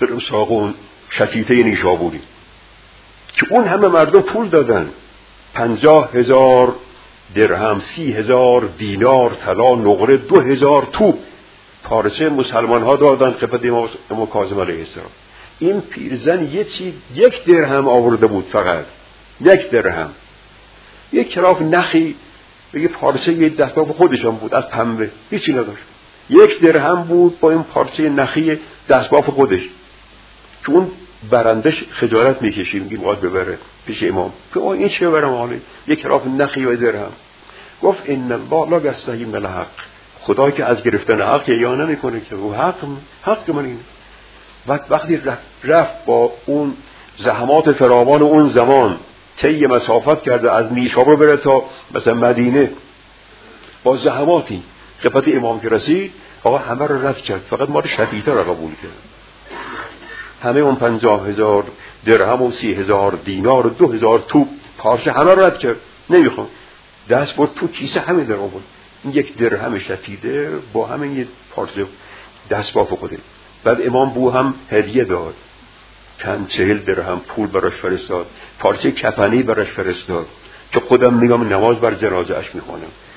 برم سراغ اون شتیته نیشابوری که اون همه مردم پول دادن، 50,000 درهم، 30,000 دینار طلا، نقره، 2,000 توپ پارچه مسلمان ها دادن خدمت امام کاظم علیه السلام. این پیرزن یک درهم آورده بود، فقط 1 درهم، یک کراف نخی، یه پارچه، یه دستگاه خودشان بود از پنبه، هیچی نداشت. 1 درهم بود با این پارچه نخی دستگاه خودش که اون برندش خجالت میکشید، میگه باید ببره پیش امام که این چه ببرم حالا 1 کراف نخی و درهم. گفت ان الله لا یستحی من الحق، خدا که از گرفتن حق یا نمیکنه که او حق من اینه. وقتی رفت با اون زحمات فراوان اون زمان طی مسافت کرده، از نیشابور بره تا مثلا مدینه با زحماتی، خدمت امام که رسید آقا همه رو رد کرد، فقط مال شفیعه رو قبول کرد. همه اون 50,000 درهم و 30,000 دینار و 2,000 توپ پارچه همه رو رد کرد، نمیخوام. دست برد تو کیسه همین در آورد، این 1 درهم شفیعه با همین یه پارچه دستگاه خوده. بعد امام بو هم هدیه داد، چند 40 درهم پول براش فرستاد، پارچه کفنی براش فرستاد که خودم میگم نماز بر جنازه اش میخوانم.